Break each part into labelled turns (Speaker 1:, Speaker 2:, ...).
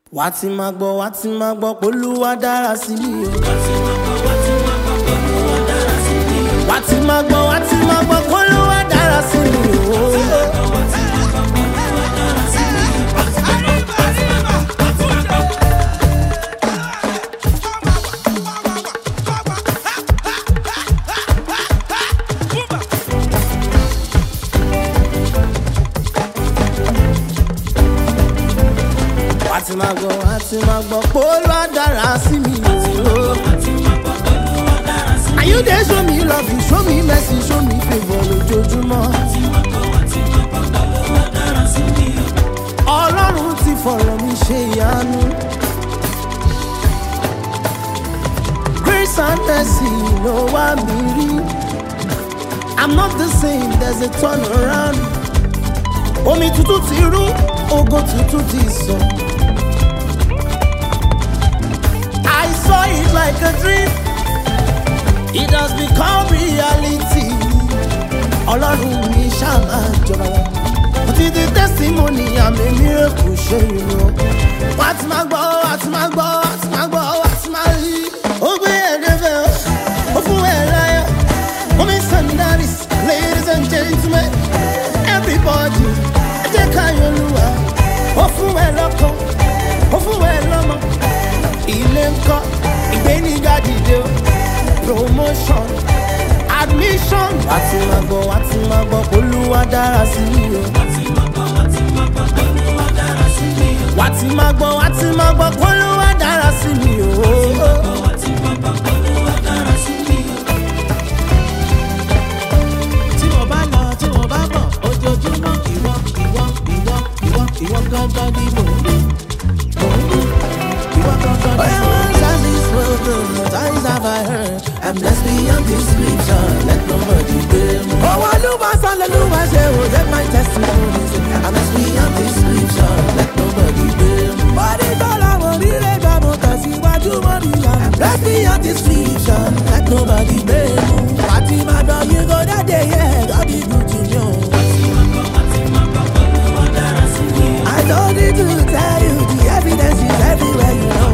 Speaker 1: Wá ti máa gbọ́ p'Olúwa dára sí mi o. Wá ti máa gbọ́ p'Olúwa dára sí mi o. Wá ti máa gbọ́ p'Olúwa dára sí mi o. And you dey show me love, you show me mercy, show me favour lójoojúmọ́. Ọlọ́run ti fọ̀rọ̀ mi ṣe ìyanu. Grace and mercy ló wá mi rí. I'm not the same, there's a turn around. Omi tuntun ti rú, ògo tuntun ti sọ. I saw it like a dream. It has become reality. Ọlọ́run mi ṣáà máa jọba. But it is testimony, I'm a miracle show you know. Wá ti máa gbọ́, wá ti máa gbọ́, wá ti máa gbọ́, wá ti máa rí. Ó gbé ẹ̀dẹ́fẹ̀ o, ó fún ẹ̀ láyọ̀. Women seminaries, ladies and gentlemen, everybody, ẹ jẹ́ ká yọ̀ Olúwa. Ó fún ẹ lọ́kọ, ó fún ẹ lọ́mọ. Ilé ńkọ́, ìgbéniga dìde o. Promotion, admission. Wá ti máa gbọ́ p'Olúwa dára sí mi o. Wá ti máa gbọ́ p'Olúwa dára sí mi o.
Speaker 2: Tí mo bá lọ, tí mo bá bọ̀, ojoojúmọ́ ìwọ gangan ni mò ń rí. Ìwọ gangan ni mò ń rí.
Speaker 1: Times have I heard, I'm blessed beyond description. Let nobody blame me.
Speaker 2: Oh, Olúwa sálẹ̀lúwa ṣe o, let my testimony sing.
Speaker 1: I'm blessed beyond description. Let nobody blame me.
Speaker 2: Bọ́dí tọ́lá mo rí lè gbà mo tẹ̀síwájú mọ́ níyà.
Speaker 1: I'm blessed beyond description. Let nobody blame me.
Speaker 2: Wàtí máa dán yín go that day, yeah, God be good to me o. I don't need to tell you, the evidence is everywhere you know.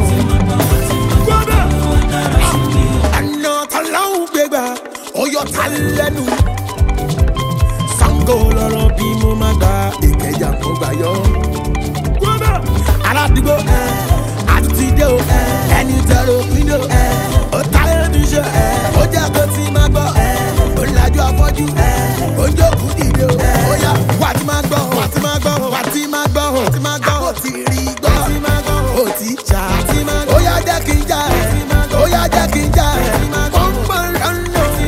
Speaker 1: Oyọ ta lẹ́nu Sango lọ́rọ̀ bí mo máa gba Ìkẹjà kó gbà yọ. Aládùúgbò àtúntì dé o ẹni tẹ̀rọ píndò ó ta lẹ́nu iṣẹ́ ó jẹ́ kó tí máa gbọ́ ó lajú afọ́jú ó jókòó dìde o. Ó yá wà tí máa gbọ́ wà tí máa gbọ́ wà tí máa gbọ́ wà tí máa gbọ́ ó ti rí gbọ́ ó ti jà ó yá jẹ́ kí n jà ó yá jẹ́ kí n jà ó ń bọ̀ lọ́nà.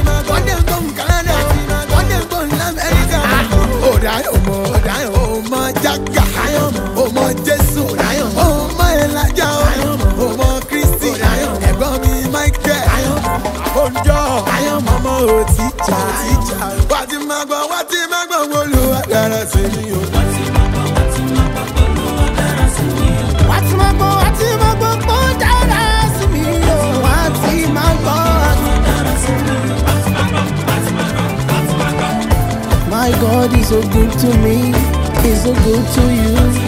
Speaker 1: Ọmọ Jaga, ọmọ Jésù, ọmọ Elijah, ọmọ Kristi, ẹ̀gbọ́n mi Michael, ọjọ́ ọmọ òtíjà. Wá ti máa gbọ́ Olúwa dára sí mi o. Wá ti máa gbọ́ ó dára sí mi o. Wá ti máa gbọ́. My God is so good to me, he's so good to you.